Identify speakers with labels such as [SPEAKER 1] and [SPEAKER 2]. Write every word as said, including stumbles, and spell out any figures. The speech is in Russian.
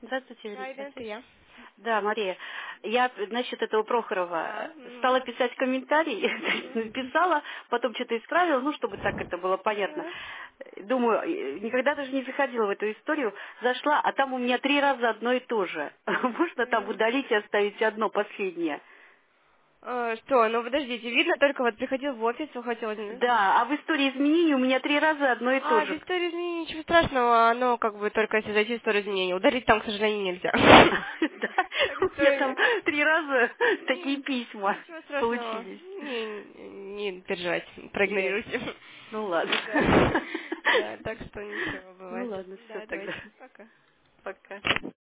[SPEAKER 1] Здравствуйте,
[SPEAKER 2] Да,
[SPEAKER 1] Вероника
[SPEAKER 2] Ирина, это
[SPEAKER 1] Алексеевна.
[SPEAKER 2] я.
[SPEAKER 1] Да, Мария. Я насчет этого
[SPEAKER 2] Да.
[SPEAKER 1] Прохорова
[SPEAKER 2] м,
[SPEAKER 1] стала писать комментарий,
[SPEAKER 2] мгм.
[SPEAKER 1] написала, потом что-то исправила, ну, чтобы так это было понятно.
[SPEAKER 2] Да.
[SPEAKER 1] Думаю, э, никогда даже не заходила в эту историю, зашла, а там у меня три раза одно и то же. Можно там
[SPEAKER 2] М.
[SPEAKER 1] удалить и оставить одно последнее?
[SPEAKER 2] А, Что, ну подождите, видно, только вот приходил в офис, выходил.
[SPEAKER 1] Да, а в истории изменений у меня три раза одно и то
[SPEAKER 2] А, в
[SPEAKER 1] же.
[SPEAKER 2] истории изменений ничего страшного, оно как бы только если зайти в историю изменений. Удалить там, к сожалению, нельзя.
[SPEAKER 1] Да,
[SPEAKER 2] Так
[SPEAKER 1] у меня там
[SPEAKER 2] что
[SPEAKER 1] три раза такие
[SPEAKER 2] м,
[SPEAKER 1] письма
[SPEAKER 2] ничего страшного.
[SPEAKER 1] получились.
[SPEAKER 2] Не, не переживайте,
[SPEAKER 1] Ясно.
[SPEAKER 2] проигнорируйте.
[SPEAKER 1] Ну ладно.
[SPEAKER 2] Да. Да, так что ничего
[SPEAKER 1] Ну
[SPEAKER 2] бывает.
[SPEAKER 1] ладно, все
[SPEAKER 2] Да,
[SPEAKER 1] тогда.
[SPEAKER 2] давайте. Пока.
[SPEAKER 1] Пока.